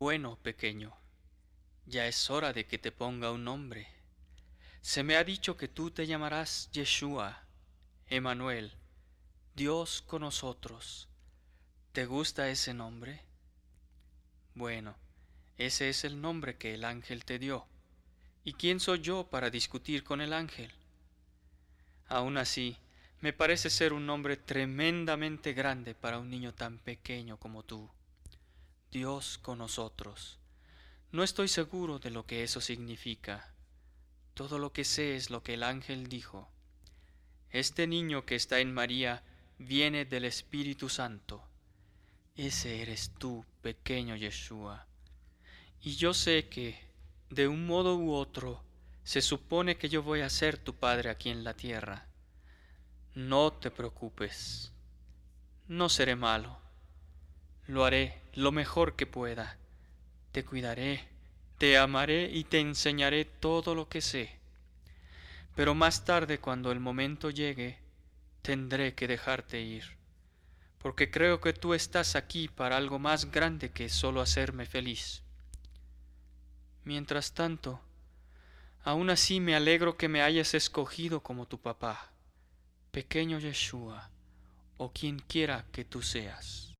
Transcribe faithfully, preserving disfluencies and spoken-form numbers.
Bueno, pequeño, ya es hora de que te ponga un nombre. Se me ha dicho que tú te llamarás Yeshua, Emanuel, Dios con nosotros. ¿Te gusta ese nombre? Bueno, ese es el nombre que el ángel te dio. ¿Y quién soy yo para discutir con el ángel? Aún así, me parece ser un nombre tremendamente grande para un niño tan pequeño como tú. Dios con nosotros. No estoy seguro de lo que eso significa. Todo lo que sé es lo que el ángel dijo. Este niño que está en María viene del Espíritu Santo. Ese eres tú, pequeño Yeshua. Y yo sé que, de un modo u otro, se supone que yo voy a ser tu padre aquí en la tierra. No te preocupes. No seré malo. Lo haré lo mejor que pueda. Te cuidaré, te amaré y te enseñaré todo lo que sé. Pero más tarde, cuando el momento llegue, tendré que dejarte ir, porque creo que tú estás aquí para algo más grande que solo hacerme feliz. Mientras tanto, aún así me alegro que me hayas escogido como tu papá, pequeño Yeshua, o quien quiera que tú seas.